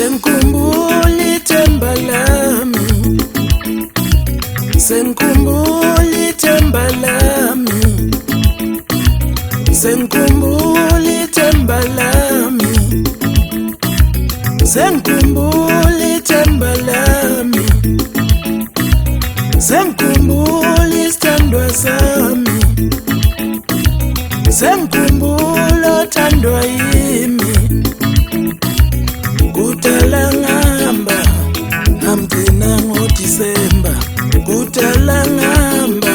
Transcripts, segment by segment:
Sengikhumbula ithemba lami, sengikhumbula ithemba lami, sengikhumbula ithemba lami, sengikhumbula ithemba lami, sengikhumbula isithandwa sami, sengikhumbula othandwa yimi. Kudala ngihamba ngamgcina ngoDisemba, kudala ngihamba,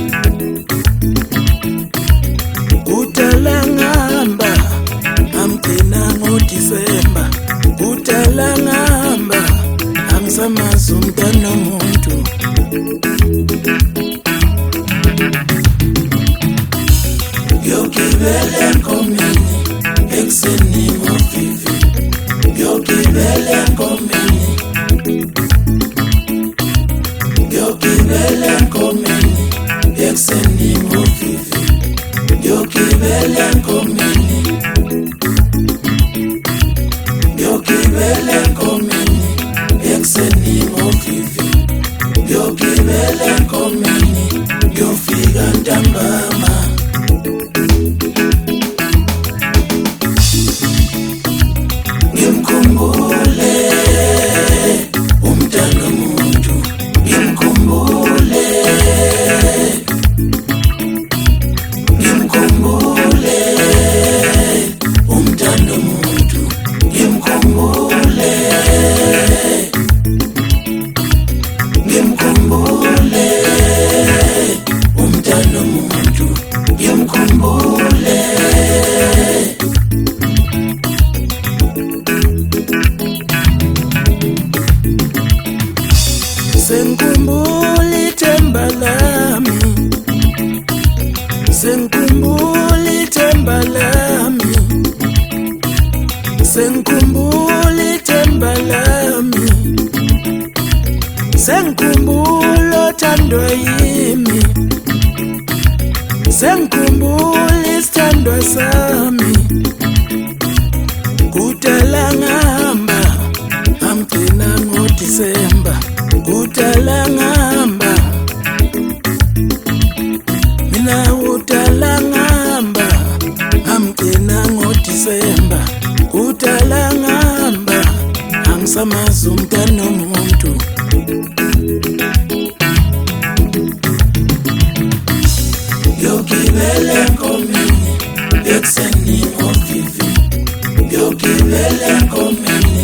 kudala ngihamba ngamgcina ngoDisemba, kudala ngihamba angisamazi umntwana womuntu. Ngiyogibela enkomeni ekuseni ngovivi, ngiyogibela enkomeni, ngiyogibela enkomeni ekuseni ngovivi, ngiyogibela enkomeni, ngiyogibela enkomeni ekuseni ngovivi, ngiyogibela enkomeni ngiyofika ntambama. Ngimkhumbule umntana womuntu, ngimkhumbule, ngimkhumbule umntana womuntu, ngimkhumbule, ngimkhumbule umntana womuntu, ngimkhumbule. Sengikhumbula ithemba lami, sengikhumbula ithemba lami, sengikhumbula ithemba lami, sengikhumbula othandwa yimi, sengikhumbula isithandwa sami. Kudala ngihamba ngamgcina ngoDisemba, kudala ngihamba, mina kudala ngihamba ngamgcina ngoDisemba, kudala ngihamba angisamazi umntwana womuntu. Ngiyogibela enkomeni ekuseni ngovivi, ngiyogibela enkomeni,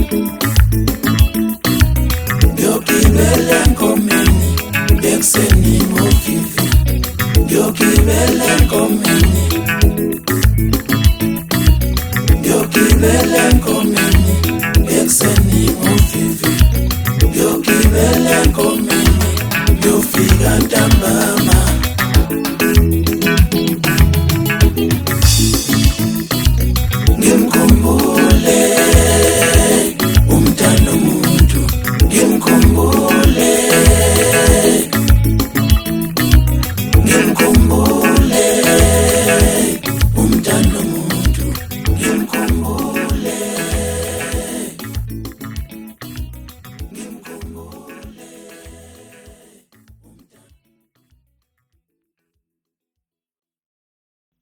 ngiyogibela enkomeni ekuseni ngovivi, ngiyogibela enkomeni,